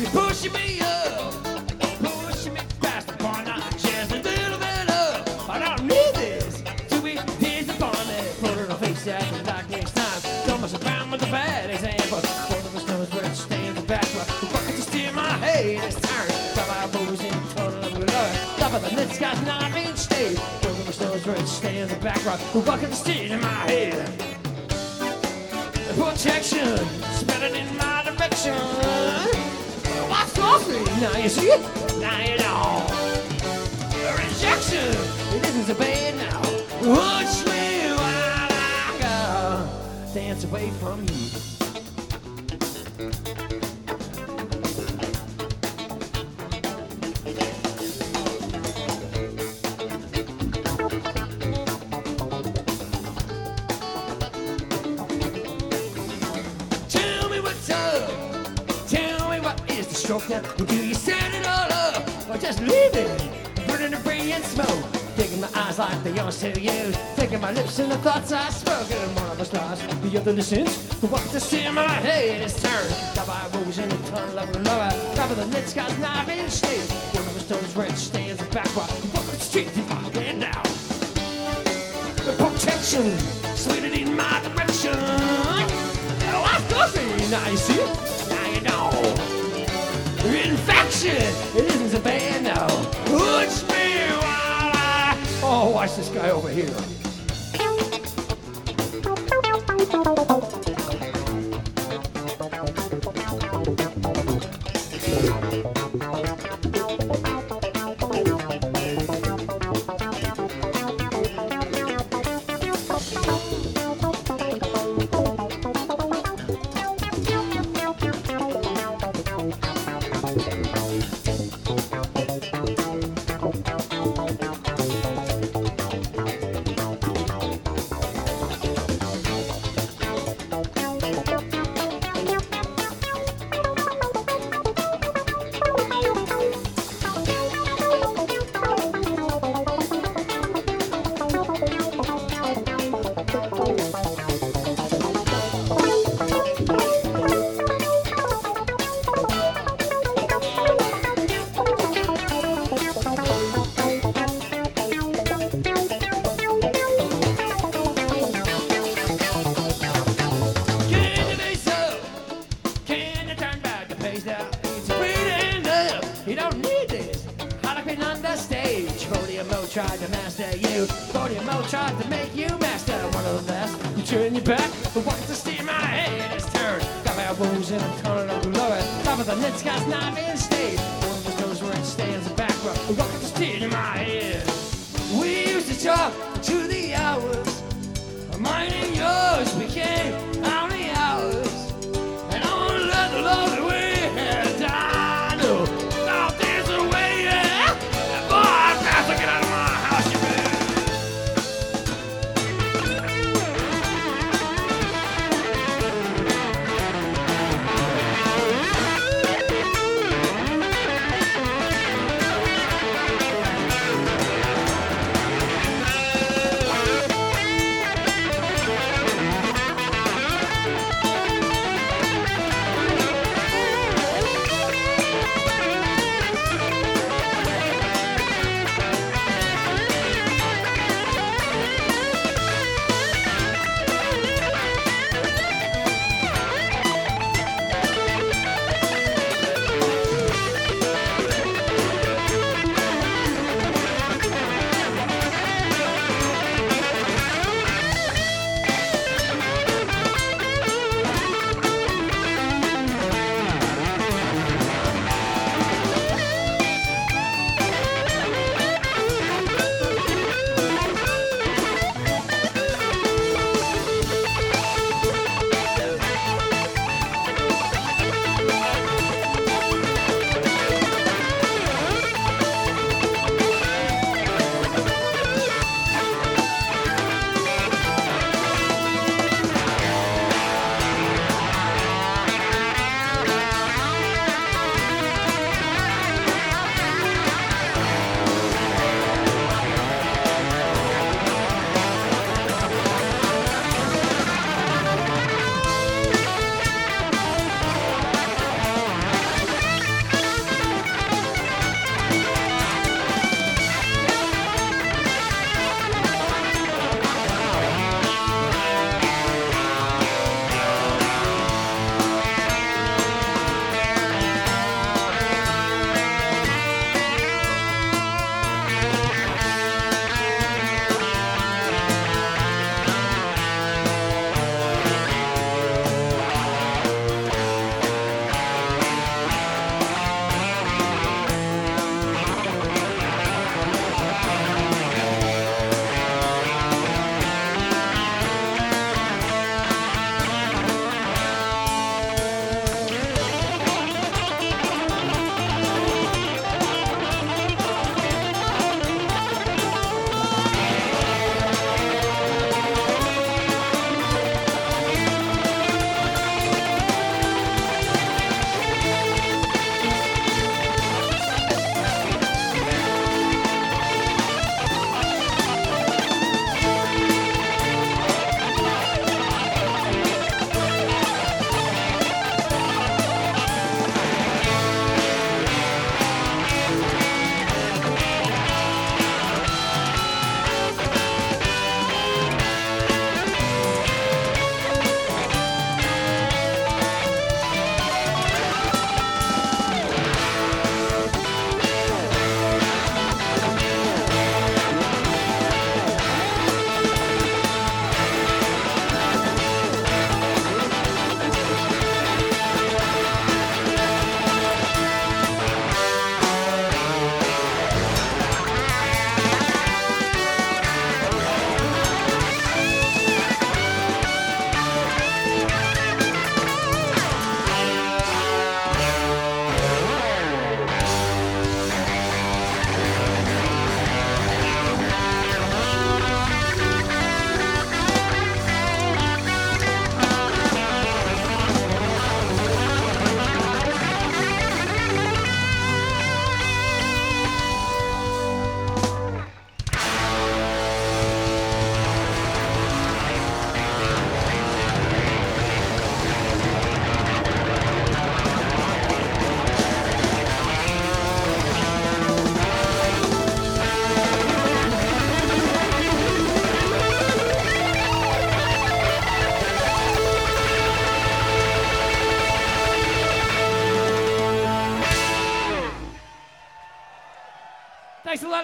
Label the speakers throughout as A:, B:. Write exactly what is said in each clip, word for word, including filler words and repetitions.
A: You're pushing me up, pushing me past the point. Just a little bit up. I don't need this to be disappointed. Put it on face after like next time. Don't mess around with the bad example. One of us knows where it stands in back. Fucking to steer my head, it's turn. Top of our moves in total of love. Top of the net sky's nine inch stage. One of us knows where it stands in back. Fucking to steer in my head. Protection, spinning in my direction. What's off me? Now you see it, now you know. Rejection, it isn't so bad now. Watch me while I go. Dance away from you. Now, do you set it all up or just leave it? Burning the brain and smoke. Taking my eyes like they used to use. Taking my lips and the thoughts I spoke. And one of us lost, the other listens. What to see in my head is turned. Top I rose in the tunnel of lower. Top of the net sky's nine inch stage. One of us knows where it stands in back. Walk the street if I get down. The protection, swinging in my direction. Oh, I got me. Now you see it, now you know. Infection, it isn't so bad now. Watch me while I... Oh, watch this guy over here. Tried to master you, Podium Mo tried to make you master one of the best. You turn your back, but once to steer my head is turned. Got my elbows in a tunnel of lower. Top of the net sky's nine inch stage. One of us knows where it stands in back row. Welcome to steer in my head. We used to talk to the hours. Mine and yours became how many hours? And I wanna let the love that we had die. No, now there's a way, yeah. Boy, I have to get out of my house, you man.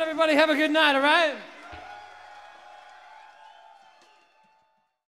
A: Everybody have a good night, all right?